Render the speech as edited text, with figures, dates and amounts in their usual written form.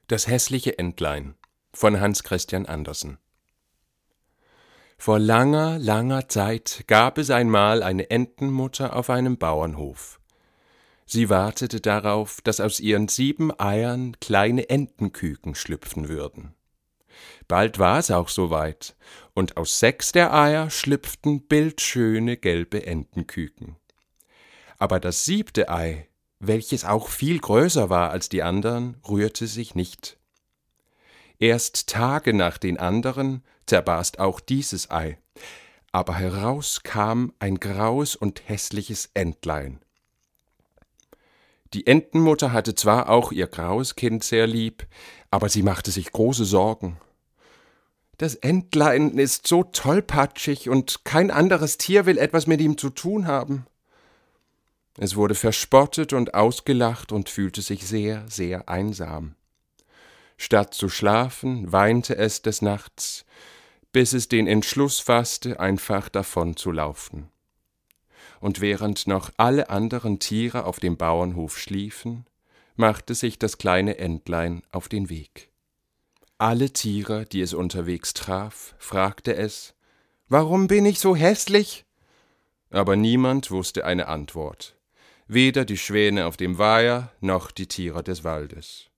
Das hässliche Entlein von Hans Christian Andersen. Vor langer, langer Zeit gab es einmal eine Entenmutter auf einem Bauernhof. Sie wartete darauf, dass aus ihren 7 Eiern kleine Entenküken schlüpfen würden. Bald war es auch soweit, und aus 6 der Eier schlüpften bildschöne gelbe Entenküken. Aber das 7. Ei, welches auch viel größer war als die anderen, rührte sich nicht. Erst Tage nach den anderen zerbarst auch dieses Ei, aber heraus kam ein graues und hässliches Entlein. Die Entenmutter hatte zwar auch ihr graues Kind sehr lieb, aber sie machte sich große Sorgen. Das Entlein ist so tollpatschig und kein anderes Tier will etwas mit ihm zu tun haben. Es wurde verspottet und ausgelacht und fühlte sich sehr, sehr einsam. Statt zu schlafen, weinte es des Nachts, bis es den Entschluss fasste, einfach davon zu laufen. Und während noch alle anderen Tiere auf dem Bauernhof schliefen, machte sich das kleine Entlein auf den Weg. Alle Tiere, die es unterwegs traf, fragte es: »Warum bin ich so hässlich?« Aber niemand wusste eine Antwort, weder die Schwäne auf dem Weiher noch die Tiere des Waldes.